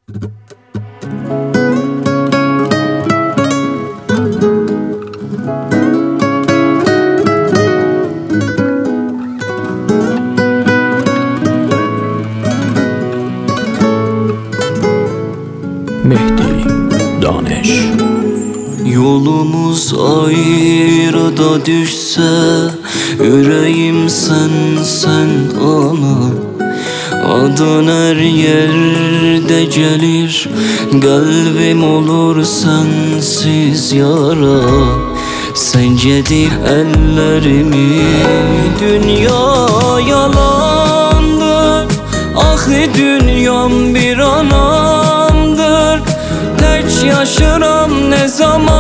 Mehdi Daneş. Yolumuz ayrıda düşse, yüreğim sen ana. Adın her yerde gelir, kalbim olur sensiz yara. Sen gedib ellerimi, dünya yalandır. Ahı dünyam bir anamdır. Tek yaşıram ne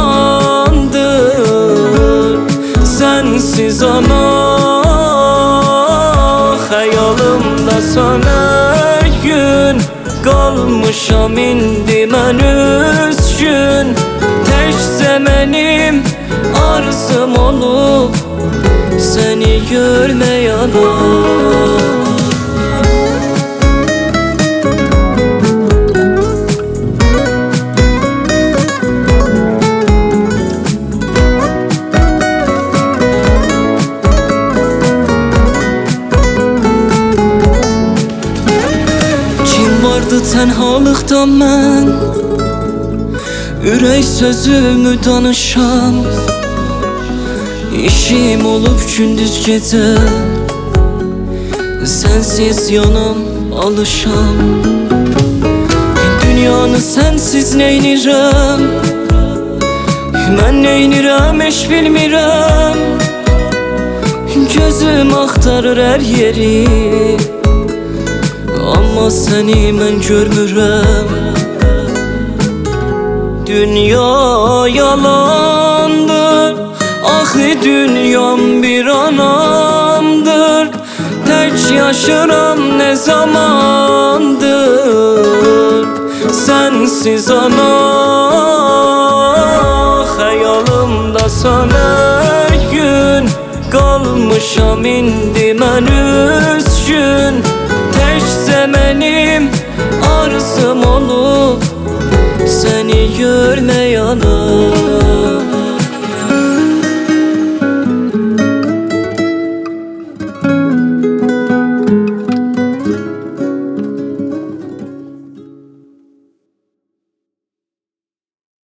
zamandır, sensiz ana. Xəyalımda son her gün, qalmışam indi mən üzgün. Təkcə mənim arzum olub səni görmək ana. Tənhalıqdan mən ürək sözümü danışam. İşim olub gündüz gecə, sensiz yanam alışam. Dünyanı sensiz neynirəm, mən neynirəm heç bilmirəm. Gözüm axtarır hər yeri, amma səni mən görmürəm. Dünya yalandır, axı dünyam bir anamdır. Tək yaşıram nə zamandır, sensiz ana. Xəyalımda son hər gün, qalmışam indi mən üzgün. Təkcə mənim arzum olub səni görmək ana.